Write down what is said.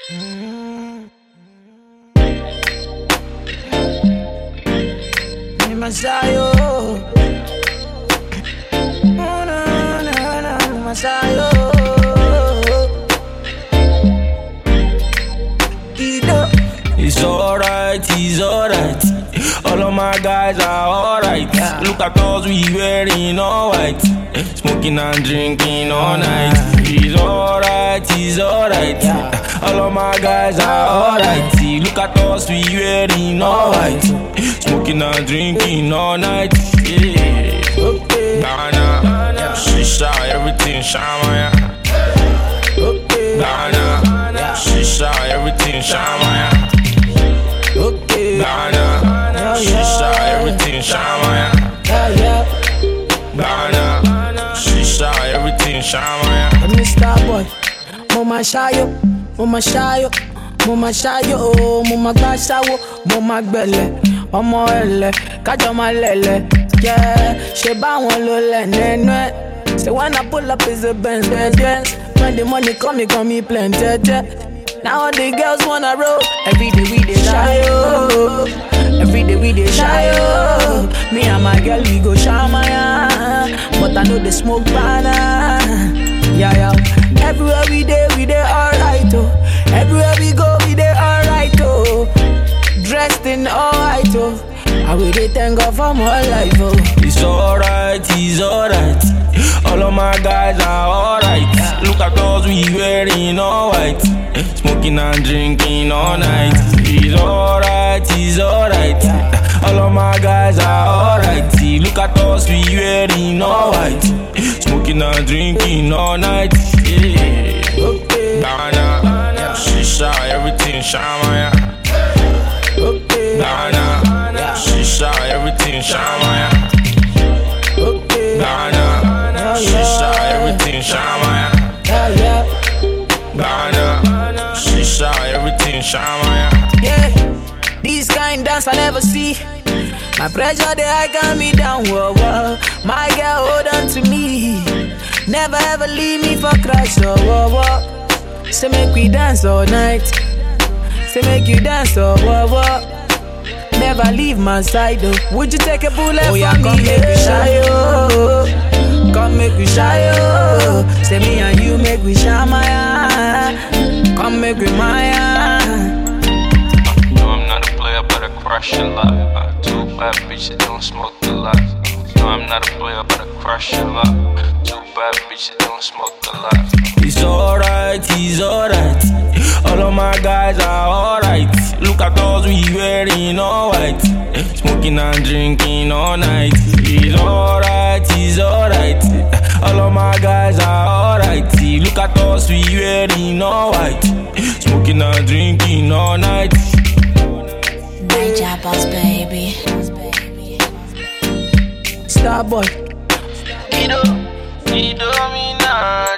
Masayo, Masayo. It's alright. All of my guys are alright. Yeah. Look at us, we wearing all white. Smoking and drinking all night. It's alright. Yeah. All of my guys are alright. Look at us, we wearing all white. Smoking and drinking all night. Yeah. Okay. Ghana, shisha, everything shamaya. Okay. Ghana, shisha, everything shamaya. Okay. Ghana, shisha, everything shamaya. Ghana, shisha, everything shamaya. Mr. Boy, Mama Shayo, Mama Shayo, Mama Shayo, Mama Gashawo, Mama Gbele, Omo Ele, Kajoma Lele, yeah, Sheba won lole, nene. Say when I pull up is a Benz, when the money come, plenty. Now the girls wanna roll. Every day we dey shy, oh. Every day we dey shy, oh. Me and my girl we go shamaya, but I know they smoke banana. Yeah. Everywhere we dey alright, oh. Everywhere we go we dey alright, oh. Dressed in all white, oh. I will thank God for my life, oh. It's alright. All of my guys are alright. Yeah. Look at us, we wearing all white. Smoking and drinking all night. It's alright. Yeah. All of my guys are alright. Look at us, we wearing all white. Smoking and drinking all night. Yeah. Okay. Ghana, shisha, everything shamaya. Okay. Ghana, shisha, everything shamaya. Okay. Ghana, shisha, everything shamaya. Ghana, shisha, everything shamaya. Yeah, this kind dance I never see. My pressure they I got me down, whoa. My girl hold on to me. Never ever leave me for crash, whoa. Say make we dance all night. Say make you dance, whoa. Never leave my side, though. Would you take a bullet from me? Come make we shy, oh. Come make we shy, oh. Say me and you make we shamaya. Come make we maya. No, I'm not a player, but I crush a lot. Too bad bitches don't smoke a lot. No, I'm not a player, but I crush a lot. Too bad bitches don't smoke a lot. It's alright. All of my guys are alright. Look at us, we wearing all white. Smoking and drinking all night. It's alright. All of my guys are alright. Look at us, we wearing all white. Smoking and drinking all night. Niger Boss, baby. Starboy. Kido, me now.